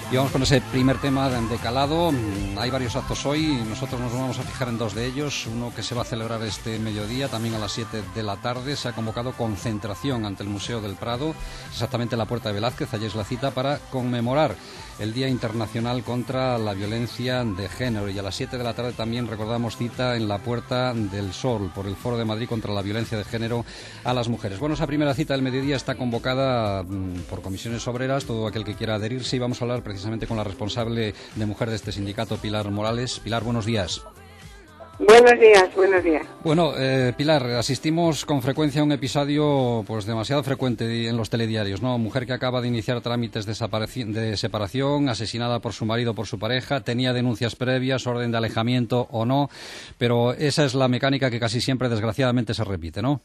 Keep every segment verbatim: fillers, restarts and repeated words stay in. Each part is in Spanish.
Y vamos con ese primer tema de calado. Hay varios actos hoy, nosotros nos vamos a fijar en dos de ellos. Uno que se va a celebrar este mediodía, también a las siete de la tarde. Se ha convocado concentración ante el Museo del Prado, exactamente en la Puerta de Velázquez. Allí es la cita para conmemorar el Día Internacional contra la Violencia de Género. Y a las siete de la tarde también recordamos cita en la Puerta del Sol por el Foro de Madrid contra la Violencia de Género a las mujeres. Bueno, esa primera cita del mediodía está convocada mmm, por comisiones obreras, todo aquel que quiera adherirse, y vamos a hablar precisamente con la responsable de mujer de este sindicato, Pilar Morales. Pilar, buenos días. Buenos días, buenos días. Bueno, eh, Pilar, asistimos con frecuencia a un episodio pues demasiado frecuente en los telediarios, ¿no? Mujer que acaba de iniciar trámites de, de separación, asesinada por su marido o por su pareja, tenía denuncias previas, orden de alejamiento o no, pero esa es la mecánica que casi siempre, desgraciadamente, se repite, ¿no?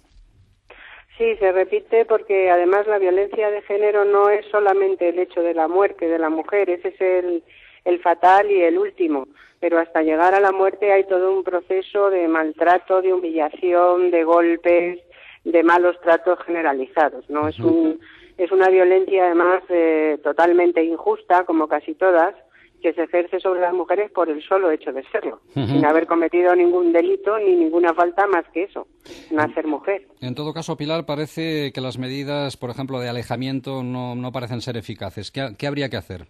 Sí, se repite porque además la violencia de género no es solamente el hecho de la muerte de la mujer, ese es el, el fatal y el último, pero hasta llegar a la muerte hay todo un proceso de maltrato, de humillación, de golpes, de malos tratos generalizados, ¿no? Uh-huh. Es un, es una violencia además eh, totalmente injusta, como casi todas, que se ejerce sobre las mujeres por el solo hecho de serlo, uh-huh, sin haber cometido ningún delito ni ninguna falta más que eso, nacer mujer. En todo caso, Pilar, parece que las medidas, por ejemplo, de alejamiento no, no parecen ser eficaces. ¿Qué, qué habría que hacer?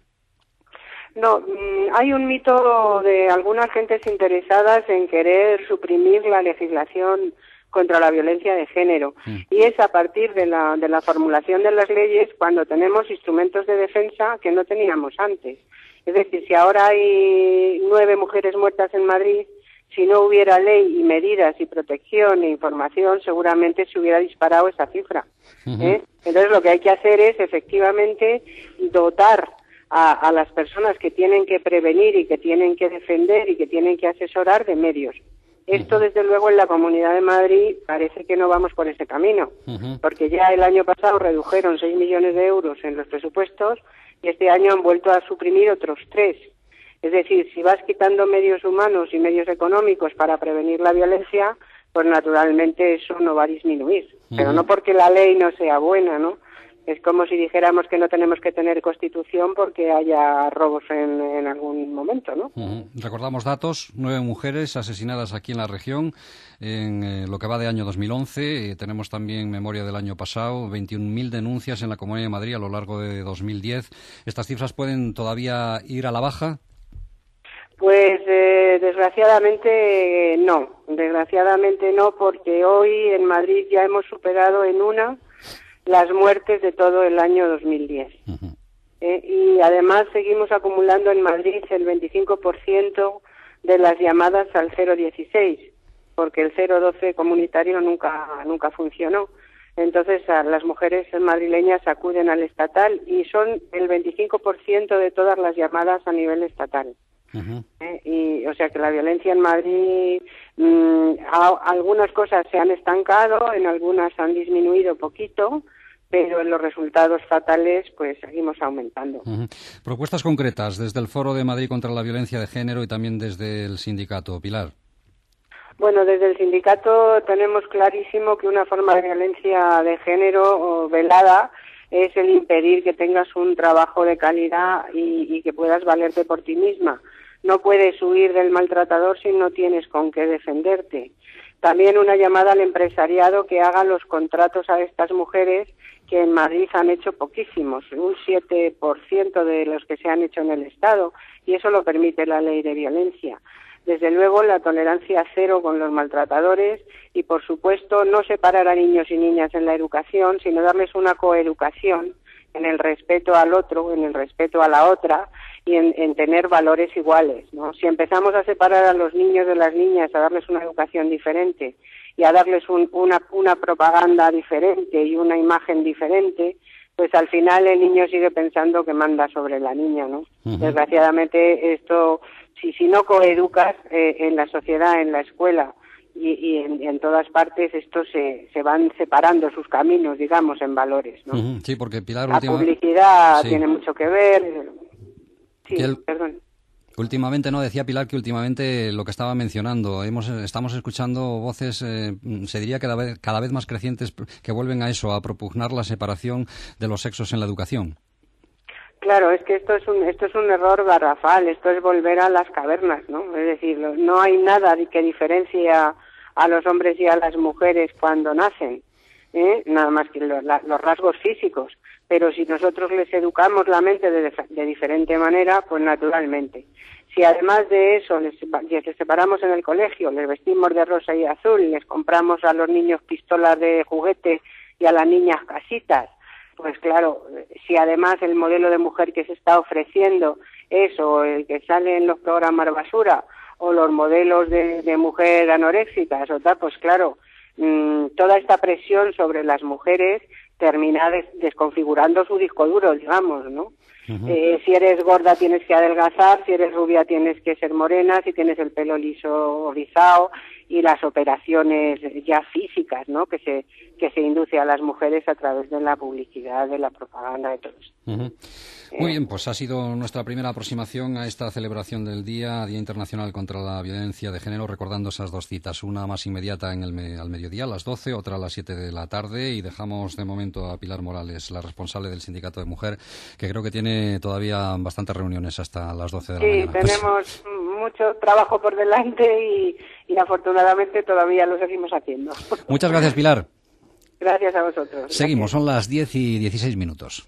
No, hay un mito de algunas gentes interesadas en querer suprimir la legislación contra la violencia de género, mm. y es a partir de la, de la formulación de las leyes cuando tenemos instrumentos de defensa que no teníamos antes. Es decir, si ahora hay nueve mujeres muertas en Madrid, si no hubiera ley y medidas y protección e información, seguramente se hubiera disparado esa cifra. Uh-huh. ¿eh? Entonces, lo que hay que hacer es, efectivamente, dotar a, a las personas que tienen que prevenir y que tienen que defender y que tienen que asesorar de medios. Esto, uh-huh, desde luego, en la Comunidad de Madrid parece que no vamos por ese camino, uh-huh, porque ya el año pasado redujeron seis millones de euros en los presupuestos y este año han vuelto a suprimir otros tres. Es decir, si vas quitando medios humanos y medios económicos para prevenir la violencia, pues naturalmente eso no va a disminuir. Uh-huh. Pero no porque la ley no sea buena, ¿no? Es como si dijéramos que no tenemos que tener Constitución porque haya robos en, en algún momento, ¿no? Uh-huh. Recordamos datos: nueve mujeres asesinadas aquí en la región en eh, lo que va de año dos mil once. Eh, tenemos también memoria del año pasado, veintiún mil denuncias en la Comunidad de Madrid a lo largo de dos mil diez. ¿Estas cifras pueden todavía ir a la baja? Pues eh, desgraciadamente no, desgraciadamente no, porque hoy en Madrid ya hemos superado en una las muertes de todo el año dos mil diez. Uh-huh. Eh, y además seguimos acumulando en Madrid el veinticinco por ciento de las llamadas al cero dieciséis, porque el cero doce comunitario nunca nunca funcionó. Entonces a las mujeres madrileñas acuden al estatal y son el veinticinco por ciento de todas las llamadas a nivel estatal. Uh-huh. Eh, y o sea que la violencia en Madrid, mmm, a, algunas cosas se han estancado, en algunas han disminuido poquito, pero en los resultados fatales pues seguimos aumentando. Uh-huh. Propuestas concretas desde el Foro de Madrid contra la Violencia de Género y también desde el sindicato, Pilar. Bueno, desde el sindicato tenemos clarísimo que una forma de violencia de género velada es el impedir que tengas un trabajo de calidad y, y que puedas valerte por ti misma. No puedes huir del maltratador si no tienes con qué defenderte. También una llamada al empresariado que haga los contratos a estas mujeres, que en Madrid han hecho poquísimos, un siete por ciento de los que se han hecho en el Estado, y eso lo permite la ley de violencia. Desde luego, la tolerancia cero con los maltratadores y, por supuesto, no separar a niños y niñas en la educación, sino darles una coeducación en el respeto al otro, en el respeto a la otra y en, en tener valores iguales, ¿no? Si empezamos a separar a los niños de las niñas, a darles una educación diferente y a darles un, una, una propaganda diferente y una imagen diferente, pues al final el niño sigue pensando que manda sobre la niña, ¿no? Uh-huh. Desgraciadamente esto, si, si no coeducas eh, en la sociedad, en la escuela y, y en, en todas partes, estos se, se van separando sus caminos, digamos, en valores, ¿no? Uh-huh. Sí, porque Pilar, la última... publicidad sí. tiene mucho que ver. Sí, el... perdón. Últimamente, no, decía Pilar que últimamente lo que estaba mencionando, hemos, estamos escuchando voces, eh, se diría cada vez, cada vez más crecientes, que vuelven a eso, a propugnar la separación de los sexos en la educación. Claro, es que esto es un esto es un error garrafal, esto es volver a las cavernas, ¿no? Es decir, no hay nada que diferencie a, a los hombres y a las mujeres cuando nacen, ¿eh? Nada más que los, los rasgos físicos, pero si nosotros les educamos la mente de, de diferente manera, pues naturalmente. Si además de eso les, les separamos en el colegio, les vestimos de rosa y azul, les compramos a los niños pistolas de juguete y a las niñas casitas, pues claro, si además el modelo de mujer que se está ofreciendo es o el que sale en los programas basura o los modelos de, de mujer anoréxicas o tal, pues claro, mmm, toda esta presión sobre las mujeres termina des, desconfigurando su disco duro, digamos, ¿no? Uh-huh. Eh, si eres gorda tienes que adelgazar, si eres rubia tienes que ser morena, si tienes el pelo liso o rizado, y las operaciones ya físicas, ¿no?, que se que se induce a las mujeres a través de la publicidad, de la propaganda, de todo esto. Uh-huh. Muy bien, pues ha sido nuestra primera aproximación a esta celebración del Día, Día Internacional contra la Violencia de Género, recordando esas dos citas, una más inmediata en el me, al mediodía, a las doce, otra a las siete de la tarde, y dejamos de momento a Pilar Morales, la responsable del Sindicato de Mujer, que creo que tiene todavía bastantes reuniones hasta las doce de la sí, mañana. Sí, tenemos mucho trabajo por delante y, y afortunadamente todavía lo seguimos haciendo. Muchas gracias, Pilar. Gracias a vosotros. Seguimos, gracias. Son las diez y dieciséis minutos.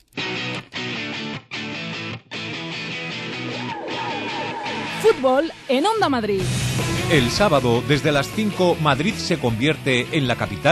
Fútbol en Onda Madrid. El sábado, desde las cinco, Madrid se convierte en la capital